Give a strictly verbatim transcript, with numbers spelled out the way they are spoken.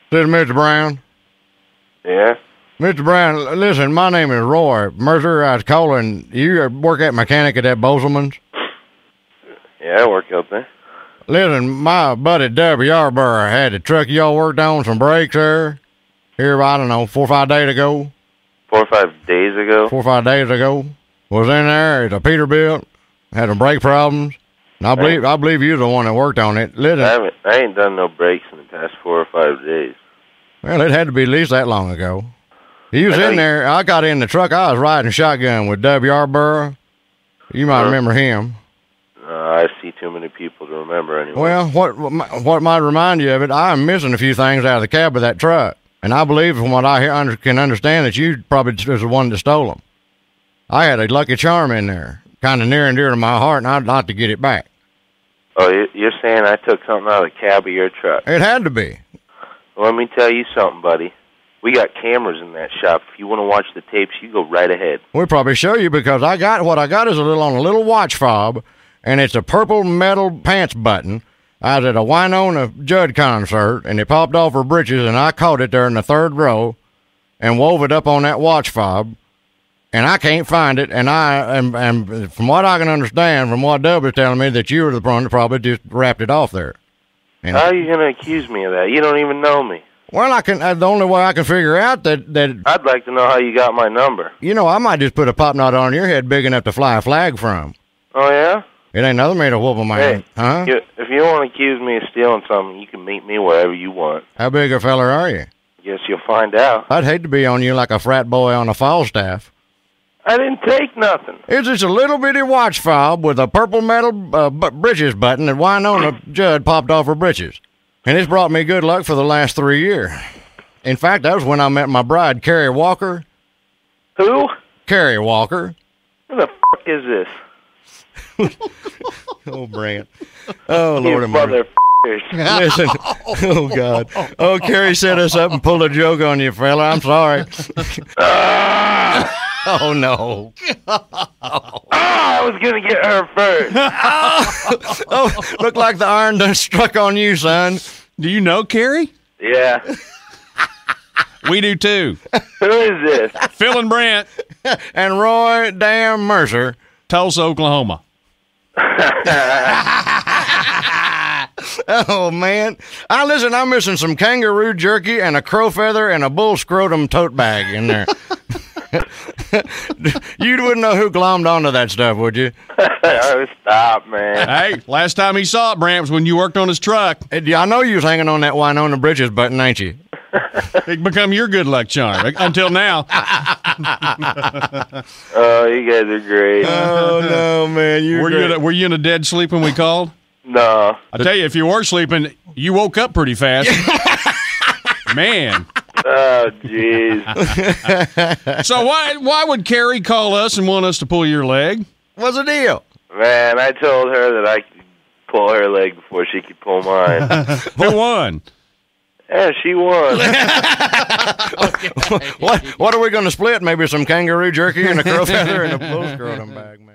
This is Mister Brown. Yeah? Mister Brown, listen, my name is Roy Mercer. I was calling. You work at mechanic at that Bozelman's? Yeah, I work out there. Listen, my buddy W. Yarborough had the truck y'all worked on, some brakes there, here, I don't know, four or five days ago. Four or five days ago? Four or five days ago. Was in there, it's a Peterbilt, had some brake problems. And I believe I believe you're the one that worked on it. Listen, I, haven't, I ain't done no brakes in the past four or five days. Well, it had to be at least that long ago. He was in there. I got in the truck. I was riding shotgun with W. Yarborough. You might huh? remember him. Uh, I see too many people to remember anyway. Well, what what might remind you of it, I'm missing a few things out of the cab of that truck. And I believe, from what I hear, under, can understand, that you probably was the one that stole them. I had a Lucky Charm in there, kind of near and dear to my heart, and I'd like to get it back. Oh, you're saying I took something out of the cab of your truck? It had to be. Well, let me tell you something, buddy. We got cameras in that shop. If you want to watch the tapes, you go right ahead. We'll probably show you, because I got what I got is a little on a little watch fob, and it's a purple metal pants button. I was at a Winona Judd concert, and it popped off her britches, and I caught it there in the third row and wove it up on that watch fob, and I can't find it. And I am, am from what I can understand, from what Dub was telling me, that you were the one that probably just wrapped it off there. And how are you going to accuse me of that? You don't even know me. Well, I can. Uh, the only way I can figure out that that I'd like to know how you got my number. You know, I might just put a pop knot on your head big enough to fly a flag from. Oh yeah. It ain't nothing made a whoop of my hey, hand, huh? You, if you want to accuse me of stealing something, you can meet me wherever you want. How big a feller are you? Guess you'll find out. I'd hate to be on you like a frat boy on a Falstaff. I didn't take nothing. It's just a little bitty watch fob with a purple metal uh, b- britches button that Winona Judd popped off her britches. And it's brought me good luck for the last three years. In fact, that was when I met my bride, Carrie Walker. Who? Carrie Walker. Who the fuck is this? Oh, Brant. Oh, Lord of mercy. Listen. Oh, God. Oh, Carrie set us up and pulled a joke on you, fella. I'm sorry. Oh, no. Oh, I was going to get her first. Oh, oh, looked like the iron done struck on you, son. Do you know Carrie? Yeah. We do, too. Who is this? Phil and Brant. And Roy Damn Mercer. Tulsa, Oklahoma. Oh, man. I listen, I'm missing some kangaroo jerky and a crow feather and a bull scrotum tote bag in there. You wouldn't know who glommed onto that stuff, would you? Oh, stop, man. Hey, last time he saw it, Brant, was when you worked on his truck. I know you was hanging on that Winona Bridges button, ain't you? It become your good luck charm until now. Oh, you guys are great. Oh, no, man. You're were, great. you in a, were you in a dead sleep when we called? No. I tell you, if you were sleeping, you woke up pretty fast. Man. Oh, jeez. So why why would Carrie call us and want us to pull your leg? What's the deal? Man, I told her that I could pull her leg before she could pull mine. Who won? Yeah, she won. Okay. What What are we going to split? Maybe some kangaroo jerky and a crow feather and a bull scrotum bag.